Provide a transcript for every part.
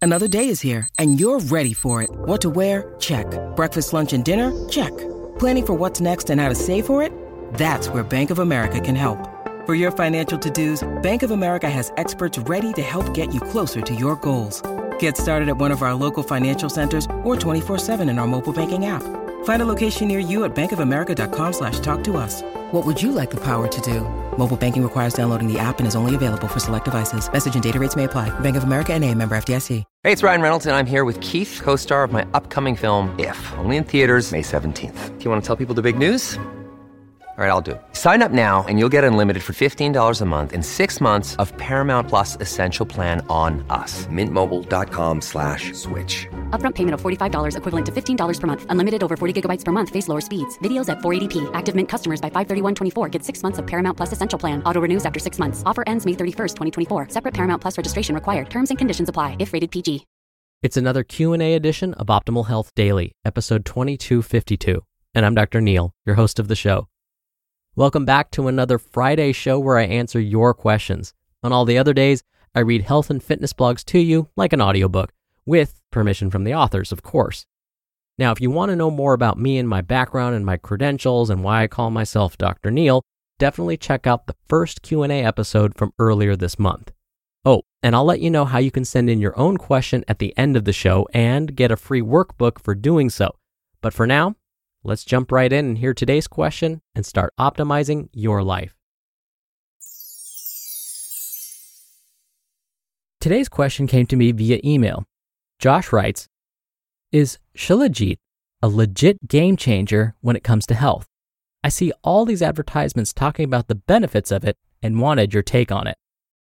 Another day is here, and you're ready for it. What to wear? Check. Breakfast, lunch, and dinner? Check. Planning for what's next and how to save for it? That's where Bank of America can help. For your financial to-dos, Bank of America has experts ready to help get you closer to your goals. Get started at one of our local financial centers or 24/7 in our mobile banking app. Find a location near you at bankofamerica.com/talktous. What would you like the power to do? Mobile banking requires downloading the app and is only available for select devices. Message and data rates may apply. Bank of America N.A., member FDIC. Hey, it's Ryan Reynolds, and I'm here with Keith, co-star of my upcoming film, If, only in theaters May 17th. Do you want to tell people the big news? All right, I'll do it. Sign up now and you'll get unlimited for $15 a month and 6 months of Paramount Plus Essential Plan on us. MintMobile.com/switch. Upfront payment of $45 equivalent to $15 per month. Unlimited over 40 gigabytes per month. Face lower speeds. Videos at 480p. Active Mint customers by 531.24 get 6 months of Paramount Plus Essential Plan. Auto renews after 6 months. Offer ends May 31st, 2024. Separate Paramount Plus registration required. Terms and conditions apply if rated PG. It's another Q&A edition of Optimal Health Daily, episode 2252. And I'm Dr. Neil, your host of the show. Welcome back to another Friday show where I answer your questions. On all the other days, I read health and fitness blogs to you like an audiobook, with permission from the authors, of course. Now, if you want to know more about me and my background and my credentials and why I call myself Dr. Neil, definitely check out the first Q&A episode from earlier this month. Oh, and I'll let you know how you can send in your own question at the end of the show and get a free workbook for doing so. But for now, let's jump right in and hear today's question and start optimizing your life. Today's question came to me via email. Josh writes, is Shilajit a legit game changer when it comes to health? I see all these advertisements talking about the benefits of it and wanted your take on it.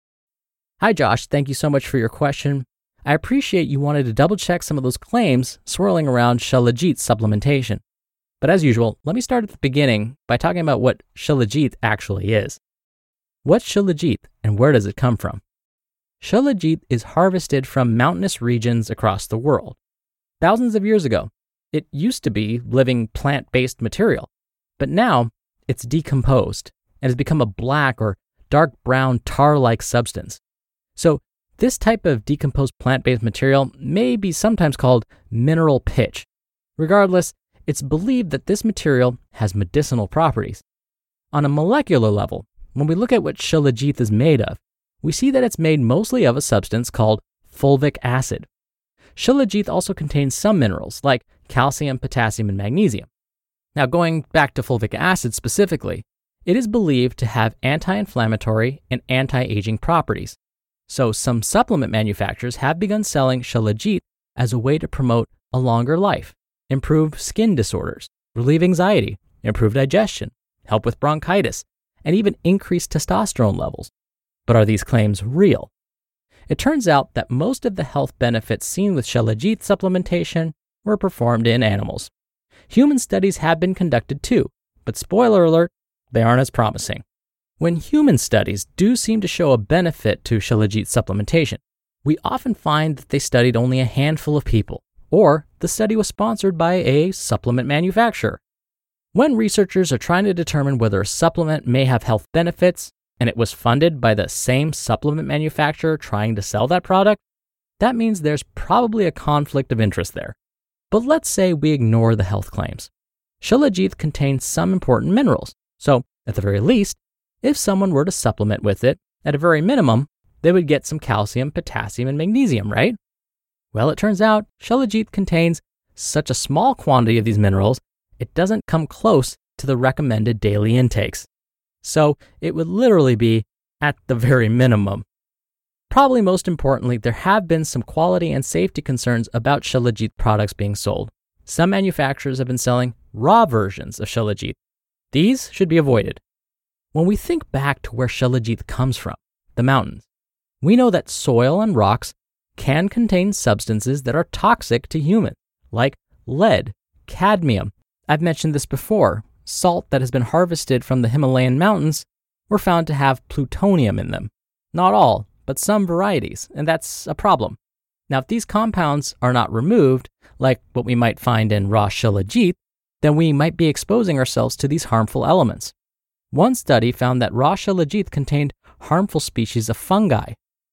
Hi Josh, thank you so much for your question. I appreciate you wanted to double check some of those claims swirling around Shilajit supplementation. But as usual, let me start at the beginning by talking about what Shilajit actually is. What's Shilajit and where does it come from? Shilajit is harvested from mountainous regions across the world. Thousands of years ago, it used to be living plant-based material, but now it's decomposed and has become a black or dark brown tar-like substance. So this type of decomposed plant-based material may be sometimes called mineral pitch. Regardless, it's believed that this material has medicinal properties. On a molecular level, when we look at what Shilajit is made of, we see that it's made mostly of a substance called fulvic acid. Shilajit also contains some minerals like calcium, potassium, and magnesium. Now, going back to fulvic acid specifically, it is believed to have anti-inflammatory and anti-aging properties. So some supplement manufacturers have begun selling Shilajit as a way to promote a longer life, improve skin disorders, relieve anxiety, improve digestion, help with bronchitis, and even increase testosterone levels. But are these claims real? It turns out that most of the health benefits seen with Shilajit supplementation were performed in animals. Human studies have been conducted too, but spoiler alert, they aren't as promising. When human studies do seem to show a benefit to Shilajit supplementation, we often find that they studied only a handful of people, or the study was sponsored by a supplement manufacturer. When researchers are trying to determine whether a supplement may have health benefits, and it was funded by the same supplement manufacturer trying to sell that product, that means there's probably a conflict of interest there. But let's say we ignore the health claims. Shilajit contains some important minerals, so at the very least, if someone were to supplement with it, at a very minimum, they would get some calcium, potassium, and magnesium, right? Well, it turns out Shilajit contains such a small quantity of these minerals, it doesn't come close to the recommended daily intakes. So it would literally be at the very minimum. Probably most importantly, there have been some quality and safety concerns about Shilajit products being sold. Some manufacturers have been selling raw versions of Shilajit. These should be avoided. When we think back to where Shilajit comes from, the mountains, we know that soil and rocks can contain substances that are toxic to humans, like lead, cadmium. I've mentioned this before. Salt that has been harvested from the Himalayan mountains were found to have plutonium in them. Not all, but some varieties, and that's a problem. Now, if these compounds are not removed, like what we might find in raw Shilajit, then we might be exposing ourselves to these harmful elements. One study found that raw Shilajit contained harmful species of fungi.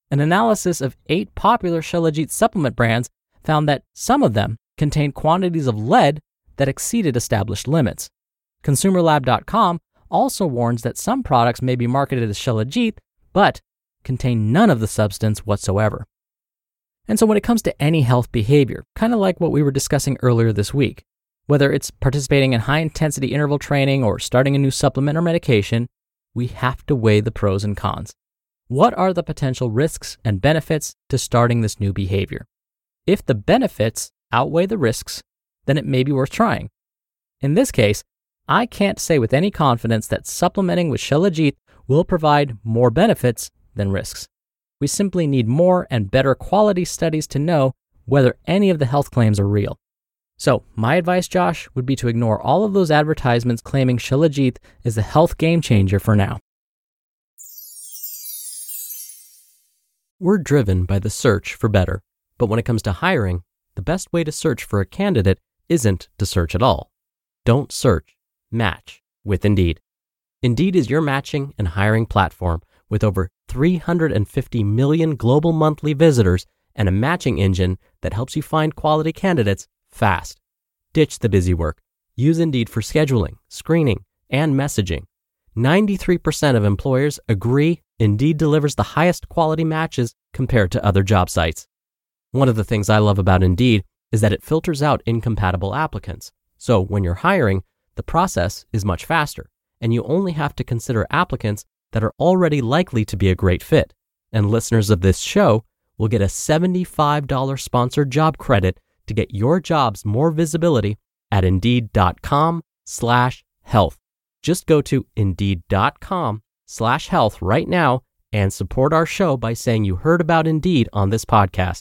An analysis of 8 popular Shilajit supplement brands found that some of them contained quantities of lead that exceeded established limits. ConsumerLab.com also warns that some products may be marketed as Shilajit, but contain none of the substance whatsoever. And so when it comes to any health behavior, kind of like what we were discussing earlier this week, whether it's participating in high-intensity interval training or starting a new supplement or medication, we have to weigh the pros and cons. What are the potential risks and benefits to starting this new behavior? If the benefits outweigh the risks, then it may be worth trying. In this case, I can't say with any confidence that supplementing with Shilajit will provide more benefits than risks. We simply need more and better quality studies to know whether any of the health claims are real. So my advice, Josh, would be to ignore all of those advertisements claiming Shilajit is the health game changer for now. We're driven by the search for better, but when it comes to hiring, the best way to search for a candidate isn't to search at all. Don't search, match with Indeed. Indeed is your matching and hiring platform with over 350 million global monthly visitors and a matching engine that helps you find quality candidates fast. Ditch the busy work. Use Indeed for scheduling, screening, and messaging. 93% of employers agree Indeed delivers the highest quality matches compared to other job sites. One of the things I love about Indeed is that it filters out incompatible applicants. So when you're hiring, the process is much faster, and you only have to consider applicants that are already likely to be a great fit. And listeners of this show will get a $75 sponsored job credit to get your jobs more visibility at Indeed.com/health. Just go to Indeed.com/health right now and support our show by saying you heard about Indeed on this podcast.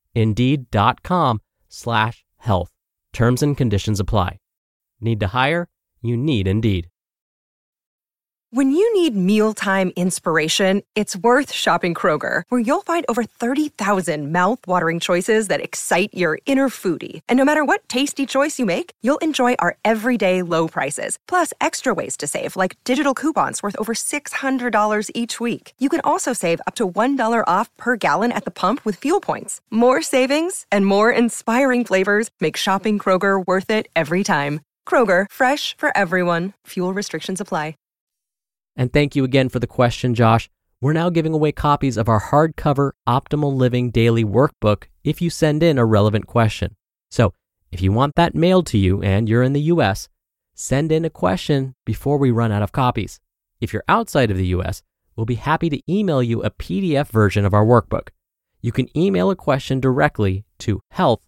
Indeed.com/health. Terms and conditions apply. Need to hire? You need Indeed. When you need mealtime inspiration, it's worth shopping Kroger, where you'll find over 30,000 mouth-watering choices that excite your inner foodie. And no matter what tasty choice you make, you'll enjoy our everyday low prices, plus extra ways to save, like digital coupons worth over $600 each week. You can also save up to $1 off per gallon at the pump with fuel points. More savings and more inspiring flavors make shopping Kroger worth it every time. Kroger, fresh for everyone. Fuel restrictions apply. And thank you again for the question, Josh. We're now giving away copies of our hardcover Optimal Living Daily Workbook if you send in a relevant question. So if you want that mailed to you and you're in the US, send in a question before we run out of copies. If you're outside of the US, we'll be happy to email you a PDF version of our workbook. You can email a question directly to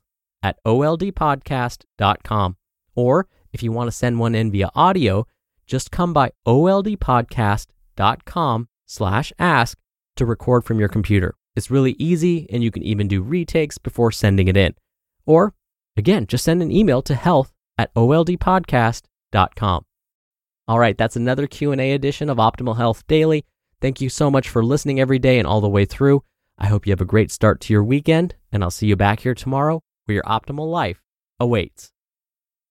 health@oldpodcast.com. Or if you want to send one in via audio, just come by oldpodcast.com/ask to record from your computer. It's really easy, and you can even do retakes before sending it in. Or, again, just send an email to health@oldpodcast.com. All right, that's another Q&A edition of Optimal Health Daily. Thank you so much for listening every day and all the way through. I hope you have a great start to your weekend, and I'll see you back here tomorrow where your optimal life awaits.